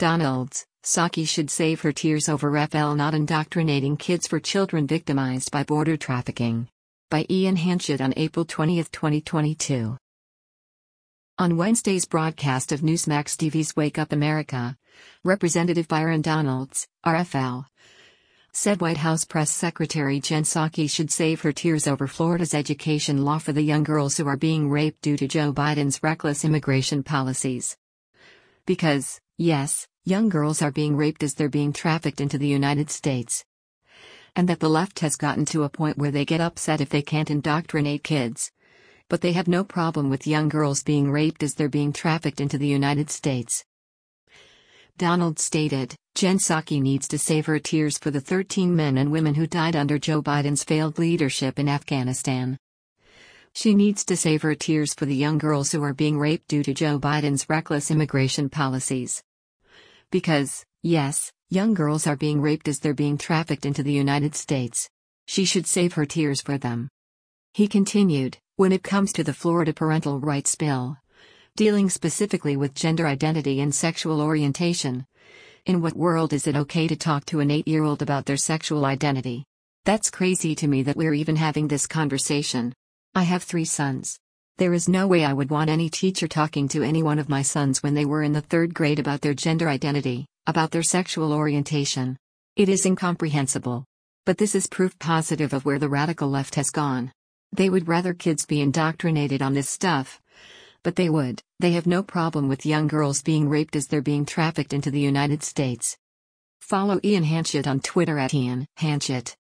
Donald's, Psaki should save her tears over FL not indoctrinating kids for children victimized by border trafficking. By Ian Hanchett on April 20, 2022. On Wednesday's broadcast of Newsmax TV's Wake Up America, Representative Byron Donalds, RFL, said White House Press Secretary Jen Psaki should save her tears over Florida's education law for the young girls who are being raped due to Joe Biden's reckless immigration policies. Because, yes, young girls are being raped as they're being trafficked into the United States. And that the left has gotten to a point where they get upset if they can't indoctrinate kids. But they have no problem with young girls being raped as they're being trafficked into the United States. Donald stated, Jen Psaki needs to save her tears for the 13 men and women who died under Joe Biden's failed leadership in Afghanistan. She needs to save her tears for the young girls who are being raped due to Joe Biden's reckless immigration policies. Because, yes, young girls are being raped as they're being trafficked into the United States. She should save her tears for them. He continued, when it comes to the Florida Parental Rights Bill, dealing specifically with gender identity and sexual orientation, in what world is it okay to talk to an 8-year-old about their sexual identity? That's crazy to me that we're even having this conversation. I have 3 sons. There is no way I would want any teacher talking to any one of my sons when they were in the 3rd grade about their gender identity, about their sexual orientation. It is incomprehensible. But this is proof positive of where the radical left has gone. They would rather kids be indoctrinated on this stuff. But they have no problem with young girls being raped as they're being trafficked into the United States. Follow Ian Hanchett on Twitter at Ian Hanchett.